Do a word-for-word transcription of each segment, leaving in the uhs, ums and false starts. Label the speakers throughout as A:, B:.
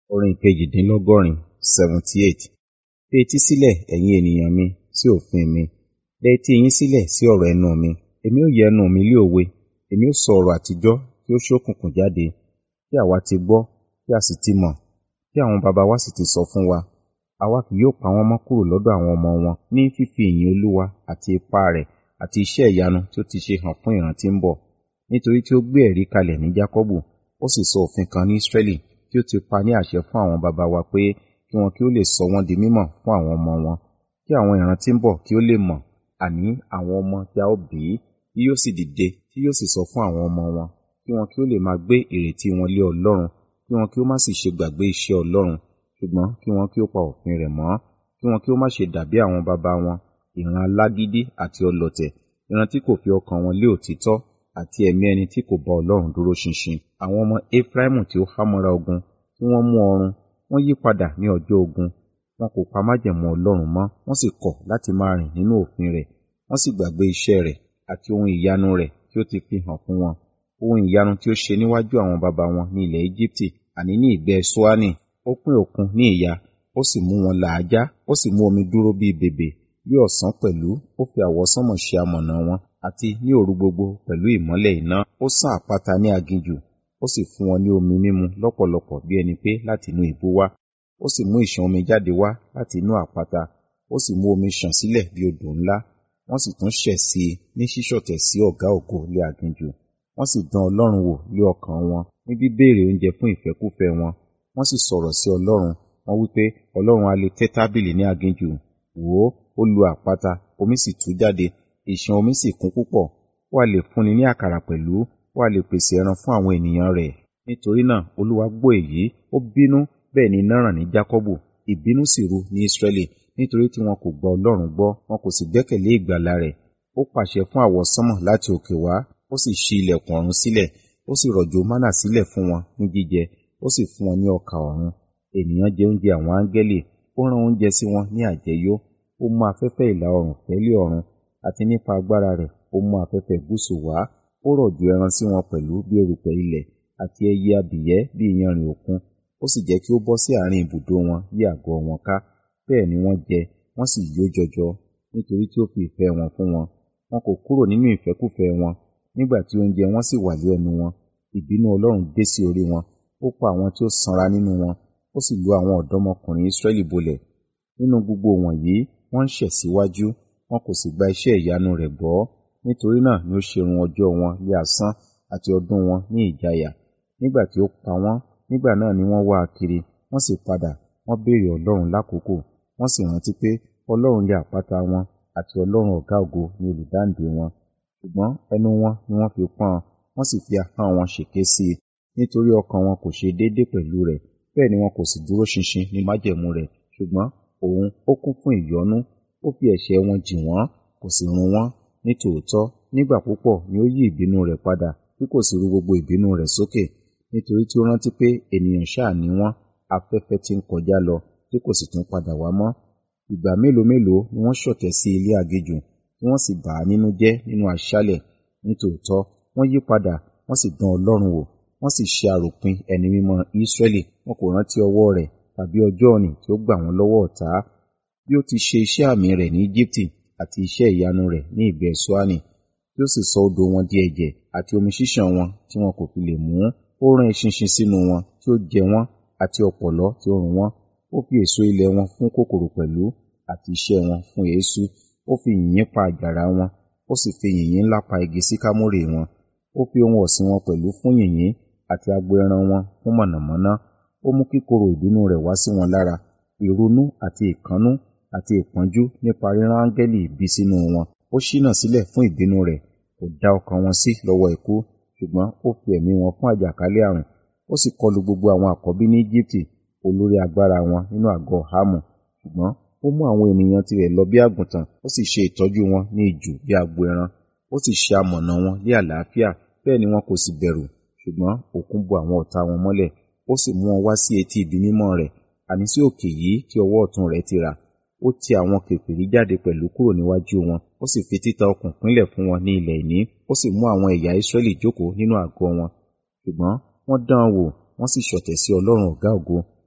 A: Orin kejìdínlọ́gọ́rin seventy eight. Fi etí sílẹ̀, ẹ̀yin ènìyàn mi, sí òfin mi. Dẹ etí yín sílẹ̀ sí ọ̀rọ̀ ẹnu mi. Èmi ó yẹ ẹnu mi lé òwe. Èmi ó sọ ọ̀rọ̀ àtijọ́ tí ó ṣókùnkùn jáde, tí àwa ti gbọ́, tí a sì ti mọ̀, tí àwọn baba wa sì ti sọ fún wa. Àwa kì yóò pa wọ́n mọ́ kúrò lọ́dọ̀ àwọn ọmọ wọn ní fífi ìyìn Olúwa àti ipá rẹ̀ àti iṣẹ́ ìyanu tí ó ti ṣe hàn fún ìran tí ń bọ̀. Nítorí tí ó gbé ẹ̀rí kalẹ̀ ní Jákọ́bù, ó sì sọ òfin kan ní Ísírẹ́lì, tí ó ti pa ní àṣẹ fún àwọn baba wa pé kí wọn kí ó lè sọ wọ́n di mímọ̀ fún àwọn ọmọ wọn, kí àwọn ìran tí ń bọ̀ kí ó lè mọ̀, àní àwọn ọmọ tí a ó bí, tí yóò sì dìde, tí yóò sì sọ fún àwọn ọmọ wọn, kí wọn kí ó lè máa gbé ìrètí wọn lé Ọlọ́run, kí wọn kí ó má sì ṣe gbàgbé iṣẹ́ Ọlọ́run, ṣùgbọ́n kí wọn kí ó pa òfin rẹ̀ mọ́, kí wọn kí ó má ṣe dàbí àwọn baba wọn, ìran alágídí àti ọlọ̀tẹ̀, ìran tí kò fi ọkàn wọn lé òtítọ́, àti ẹ̀mí ẹni tí kò bá Ọlọ́run dúró ṣinṣin. Àwọn ọmọ Efraimu tí ó hámọ́ra ogun, tí wọ́n mú ọrun, wọ́n yí padà ní ọjọ́ ogun. Wọn kò pa májẹ̀mú Ọlọ́run mọ́, wọ́n sì kọ̀ láti máa rìn nínú òfin rẹ̀. Wọ́n sì gbàgbé iṣẹ́ rẹ̀ àti ohun ìyanu rẹ̀ tí ó ti fi hàn fún wọn. Ohun ìyanu tí ó ṣe níwájú àwọn baba wọn ní ilẹ̀ Égíptì, àní ní ìgbẹ́ Ṣoani. Ó pín òkun ní ìyà, ó sì mú wọn là á já, ó sì mú omi dúró bí bèbè. Bí ọ̀sán pẹ̀lú, ó fi àwọsánmọ̀ ṣe amọ̀nà wọn, àti ní òru gbogbo pẹ̀lú ìmọ́lẹ̀ iná. Ó sán àpáta ní aginjù, ó sì fún wọn ní omi mímu lọ́pọ̀lọpọ̀ bí ẹni pé láti inú ìbú wá. Ó sì mú ìṣàn omi jáde wá láti inú àpáta, ó sì mú omi ṣàn sílẹ̀ bí odò ńlá. Wọ́n sì tún ṣẹ̀ sí i ní ṣíṣọ̀tẹ̀ sí ọ̀gá ògo lé aginjù. Wọ́n sì dán Ọlọ́run wò lé ọkàn wọn ní bíbéèrè oúnjẹ fún ìfẹ́kúfẹ̀ẹ́ wọn. Wọ́n sì sọ̀rọ̀ sí Ọlọ́run, wọ́n wí pé, Ọlọ́run a lè tẹ́ tábìlì ní aginjù. Wò ó, ó lu àpáta, omi sì tú jáde, ìṣàn omi sì kún púpọ̀. Ó ha lè fúnni ní àkàrà pẹ̀lú, ó ha lè pèsè ẹran fún àwọn ènìyàn rẹ̀. Nítorí náà Olúwa gbọ́ èyí, ó bínú, bẹ́ẹ̀ ni iná ràn ní Jákọ́bù, ìbínú sì ru ní Ísírẹ́lì, nítorí tí wọn kò gba Ọlọ́run gbọ́, wọn kò sì gbẹ́kẹ̀lé ìgbàlà rẹ̀. Ó pàṣẹ fún àwọsánmọ̀ láti òkè wá, ó sì ṣí ilẹ̀kùn ọ̀run sílẹ̀, ó sì rọ̀jò mánà sílẹ̀ fún wọn ní jíjẹ, ó sì fún wọn ní ọkà ọ̀run. Ènìyàn jẹ oúnjẹ àwọn áńgẹ́lì, ó rán oúnjẹ sí wọn ní àjẹyó. Ó mú afẹ́fẹ́ ìlà oòrùn fẹ́lẹ́ ọ̀run, àti nípa agbára rẹ̀ ó mú afẹ́fẹ́ gúúsù wá. Ó rọ̀jò ẹran sí wọn pẹ̀lú bí erùpẹ̀ ilẹ̀, àti ẹyẹ abìyẹ́ bí iyanrìn òkun. Ó sì jẹ́ kí ó bọ́ sí àárín ibùdó wọn yí àgọ́ wọn ká. Bẹ́ẹ̀ ni wọ́n jẹ, wọ́n sì yó jọjọ, nítorí tí ó fi ìfẹ́ wọn fún wọn. Wọn kò kúrò nínú ìfẹ́kúfẹ̀ẹ́ wọn, nígbà tí oúnjẹ wọn sì wà lé ẹnu wọn. Ìbínú Ọlọ́run dé sí orí wọn, ó pa àwọn tí ó sanra nínú wọn, ó sì lu àwọn ọ̀dọ́mọkùnrin Ísírẹ́lì bolẹ̀. Nínú gbogbo wọ̀nyí wọ́n ń ṣẹ̀ síwájú, wọn kò sì gba iṣẹ́ ìyanu rẹ̀ gbọ́. Nítorí náà ni ó ṣe run ọjọ́ wọn lé asán, àti ọdún wọn ní ìjayà. Nígbà tí ó pa wọ́n, nígbà náà ni wọ́n wá a kiri, wọ́n sì padà, wọ́n béèrè Ọlọ́run lákòókò, wọ́n sì rántí pé Ọlọ́run lé àpáta wọn, àti Ọlọ́run ọ̀gá ògo ni olùdáǹdè wọn. Ṣùgbọ́n ẹnu wọn ni wọ́n fi pọ́n ọn, wọ́n sì fi ahọ́n wọn ṣèké sí i, nítorí ọkàn wọn kò ṣe déédé pẹ̀lú rẹ̀, bẹ́ẹ̀ ni wọn kò sì dúró ṣinṣin ní májẹ̀mú rẹ̀. Ṣùgbọ́n òun ó kún fún ìyọ́nú, ó fi ẹ̀ṣẹ̀ wọn jì wọ́n, kò sì run wọ́n. Ní tòótọ́, nígbà púpọ̀ ni ó yí ìbínú rẹ̀ padà, tí kò sì ru gbogbo ìbínú rẹ̀ sókè, nítorí tí ó rántí pé ènìyàn ṣáà ni wọ́n, afẹ́fẹ́ tí ń kọjá lọ, tí kò sì tún padà wá mọ́. Ìgbà mélòó mélòó ni wọ́n ṣọ̀tẹ̀ sí ilé aginjù, tí wọ́n sì bà á nínú jẹ́ nínú aṣálẹ̀. Ní tòótọ́, wọ́n yí padà, wọ́n sì dán Ọlọ́run wò, wọ́n sì ṣe àròpin ẹni mímọ́ Ísírẹ́lì. Wọn kò rántí ọwọ́ rẹ̀ tàbí ọjọ́ òní tí ó gbà wọ́n lọ́wọ́ ọ̀tá. Bí ó ti ṣe iṣẹ́ àmì rẹ̀ ní Égíptì, àti iṣẹ́ ìyanu rẹ̀ ní ìgbẹ́ Ṣoani, tí ó sì sọ odò wọn di ẹ̀jẹ̀, àti omi ṣíṣàn wọn tí wọn kò fi lè mú. Ó rán eṣinṣin sínú wọn tí ó jẹ wọ́n, àti ọ̀pọ̀lọ́ tí ó run wọ́n. Ó fi èso ilẹ̀ wọn fún kòkòrò pẹ̀lú, àti iṣẹ́ wọn fún eéṣú. Ó fi yìnyín pa àjàrà wọn, ó sì fi yìnyín ńlá pa igi síkámórè wọn. Ó fi ohun ọ̀sìn wọn pẹ̀lú fún yìnyín, àti agbo ẹran wọn fún mọ̀nàmọ́ná. Ó mú kíkorò ìbínú rẹ̀ wá sí wọn lára, ìrunú àti ìkánú àti ìpọ́njú nípa rírán áńgẹ́lì ibi sínú wọn. Ó ṣínà sílẹ̀ fún ìbínú rẹ̀, kò dá ọkàn wọn sí lọ́wọ́ ikú, ṣùgbọ́n ó fi ẹ̀mí wọn fún àjàkálẹ̀ àrùn. Ó sì kọlu gbogbo àwọn àkọ́bí ní Égíptì, olórí agbára wọn nínú àgọ́ Hámù. Ṣùgbọ́n ó mú àwọn ènìyàn tirẹ̀ lọ bí àgùntàn, ó sì ṣe ìtọ́jú wọn ní ijù bí agbo ẹran. Ó sì ṣe amọ̀nà wọn ní àlàáfíà, bẹ́ẹ̀ ni wọn kò sì bẹ̀rù. Ṣùgbọ́n òkun bo àwọn ọ̀tá wọn mọ́lẹ̀, ó sì mú wọn wá sí etí ibi mímọ́ rẹ̀, àní sí òkè yìí tí ọwọ́ ọ̀tún rẹ̀ ti rà. Ó ti àwọn kèfèrí jáde pẹ̀lú kúrò níwájú wọn, ó sì fi títa okùn pínlẹ̀ fún wọn ní ilẹ̀ ìní. Ó sì mú àwọn ẹ̀yà Ísírẹ́lì jókòó nínú àgọ́ wọn. Ṣùgbọ́n wọ́n dán an wò, wọ́n sì ṣọ̀tẹ̀ sí Ọlọ́run ọ̀gá ògo,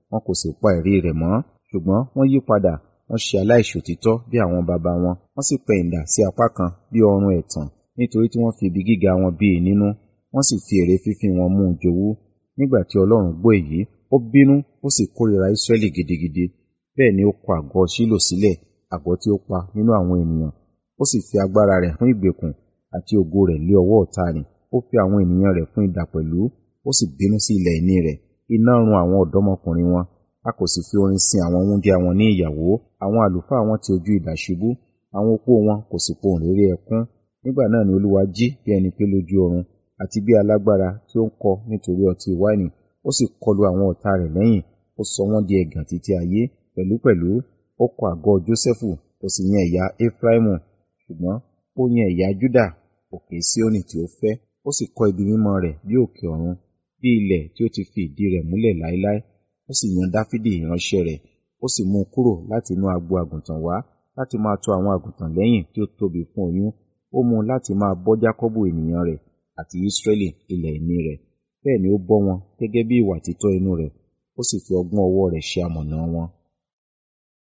A: wọn kò sì pa ẹ̀rí rẹ̀ mọ́, ṣùgbọ́n wọ́n yí padà, wọ́n ṣe aláìṣòtítọ́ bí àwọn baba wọn, wọ́n sì pẹ̀yìndà sí apá kan bí ọrùn ẹ̀tàn, nítorí tí wọ́n fi ibi gíga wọn bí i nínú, wọ́n sì fi ère fífín wọn mú un jowú. Nígbà tí Ọlọ́run gbọ́ èyí, ó bínú, ó sì kórìíra Ísírẹ́lì gidigidi. Bẹ́ẹ̀ ni ó kọ àgọ́ Ṣílò sílẹ̀, àgọ́ tí ó pa nínú àwọn ènìyàn. Ó sì fi agbára rẹ̀ fún ìgbèkùn àti ògo rẹ̀ lé ọwọ́ ọ̀tá ni. Ó fi àwọn ènìyàn rẹ̀ fún idà pẹ̀lú, ó sì bínú sí ilẹ̀ ìní rẹ̀. Iná run àwọn ọ̀dọ́mọkùnrin wọn, a kò sì fi orin sin àwọn wúńdíá wọn ní ìyàwó. Àwọn àlùfáà wọn ti ojú idà ṣubú, àwọn opó wọn kò sì pohùn réré ẹkún. Nígbà náà ni Olúwa jí bí ẹni pé lójú oorun, àti bí alágbára tí ó ń kọ nítorí ọtí wáìnì. Ó sì kọlu àwọn ọ̀tá rẹ̀ lẹ́yìn, ó sọ wọ́n di ẹ̀gàn títí ayé. Pẹ̀lúpẹ̀lú ó kọ àgọ́ Jósẹ́fù, ó sì yan ẹ̀yà Efraimu, ṣùgbọ́n ó yan ẹ̀yà Júdà, òkè Síónì tí ó fẹ́. Ó sì kọ́ ibi mímọ́ rẹ̀ bí òkè ọ̀run, bí ilẹ̀ tí ó ti fi ìdí rẹ̀ múlẹ̀ láéláé. Ó sì yan Dáfídì ìránṣẹ́ rẹ̀, ó sì mú un kúrò láti inú agbo àgùntàn wá, láti máa tọ́ àwọn àgùntàn lẹ́yìn tí ó tóbi fún oyún. Ó mú un láti máa bọ́ Jákọ́bù ènìyàn rẹ̀, àti Ísírẹ́lì ilẹ̀ ìní rẹ̀. Bẹ́ẹ̀ ni ó bọ́ wọn gẹ́gẹ́ bí ìwà títọ́ inú rẹ̀, ó sì fi ọgbọ́n ọwọ́ rẹ̀ ṣe amọ̀nà wọn.